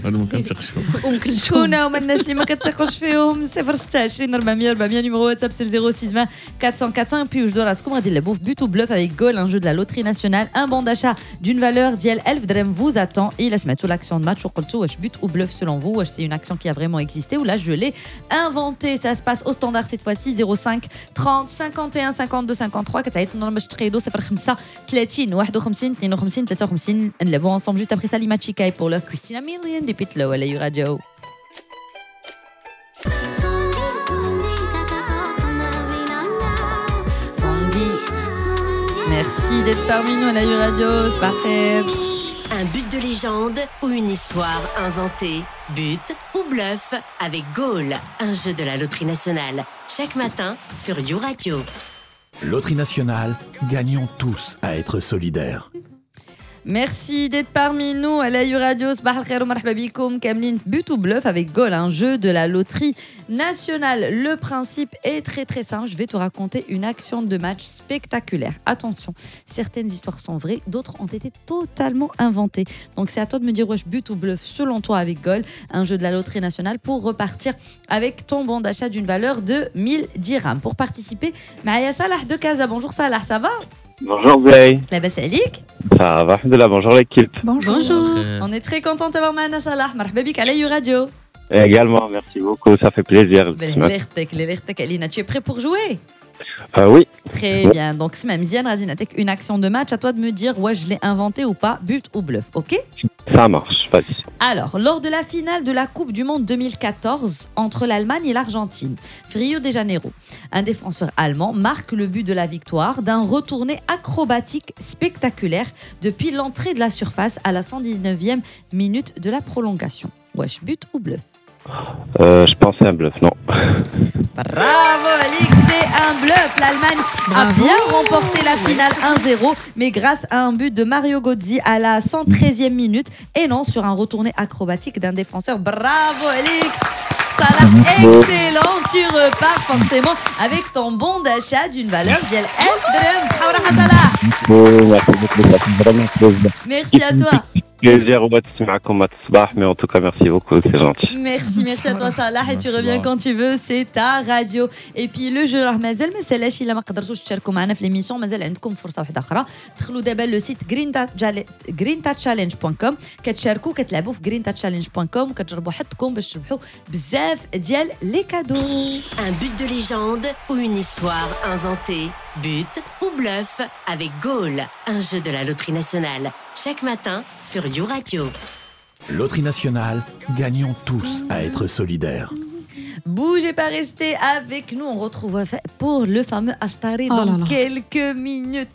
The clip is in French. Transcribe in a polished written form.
هذا ما كنثقش فيهم. ام كلثوم وما الناس اللي ما كتثقوش فيهم 026 400 400 numéro WhatsApp c'est le 0620 400 400 et puis je dois راسكم غادي نلعبوا في but ou bluff avec Gol, un jeu de la loterie nationale, un bon d'achat d'une valeur ديال 1000 درهم vous attend et il a سمعتوا l'action de match وقلتوا واش but ou bluff selon vous, واش c'est une action qui a vraiment existé ou là je l'ai inventé. Ça se passe au standard cette fois-ci 05 30 51 52 53 كتعيطوا لنا باش تقيدوا 05 30 51 52 53 نلعبوا ensemble juste après ça Lima Chikai pour leur Christina Milian des Pitlow à la Radio. Merci d'être parmi nous à la Radio, c'est parfait. Un but de légende ou une histoire inventée. But ou bluff avec Gol, un jeu de la loterie nationale. Chaque matin sur You Radio. Loterie nationale, gagnons tous à être solidaires. Merci d'être parmi nous à la Radio. Sabah al-khair wa marhaba bikoum kamlin but ou bluff avec Gol, un jeu de la loterie nationale. Le principe est très très simple. Je vais te raconter une action de match spectaculaire. Attention, certaines histoires sont vraies, d'autres ont été totalement inventées. Donc c'est à toi de me dire wesh but ou bluff selon toi avec Gol, un jeu de la loterie nationale pour repartir avec ton bon d'achat d'une valeur de 1000 dirhams. Pour participer, Maaya Salah de Casa. Bonjour Salah, ça va? Bonjour Zey. Labas alik. Ça va, alhamdoulilah, bonjour l'équipe. Bonjour. On est très content d'avoir Maana Salah. Marhaba bik à la Radio. Et également, merci beaucoup, ça fait plaisir. Tu es prêt pour jouer? Oui. Très bien. Donc, c'est même Ziane Razinatek, une action de match. À toi de me dire, ouais, je l'ai inventé ou pas, but ou bluff, ok? Ça marche, vas-y. Alors, lors de la finale de la Coupe du Monde 2014 entre l'Allemagne et l'Argentine, Rio de Janeiro, un défenseur allemand marque le but de la victoire d'un retourné acrobatique spectaculaire depuis l'entrée de la surface à la 119e minute de la prolongation. Wesh, but ou bluff? Je pensais un bluff, non. Bravo Alix, c'est un bluff. L'Allemagne a bien remporté la finale 1-0, mais grâce à un but de Mario Götze à la 113e minute et non sur un retourné acrobatique d'un défenseur. Bravo Alix. Salah, excellent. Tu repars forcément avec ton bon d'achat d'une valeur d'El Merci à toi. Plaisir mais en tout cas merci beaucoup, c'est gentil. Merci à toi Salah et tu reviens quand tu veux, c'est ta radio. Et puis le jeu راه مازال ما سالاش الا ما قدرتوش تشاركوا معنا في ليميسيون مازال عندكم فرصه واحده اخرى دخلوا دابا لو سيت greentouchchallenge.com كتشاركوا كتلعبوا في greentouchchallenge.com وكتجربوا حظكم باش تربحوا بزاف ديال لي كادو. Un but de légende ou une histoire inventée. But ou bluff avec Gol, un jeu de la loterie nationale. Chaque matin sur You Radio. Loterie nationale, gagnons tous à être solidaires. Bougez pas, restez avec nous. On retrouve pour le fameux Ashtari dans quelques minutes.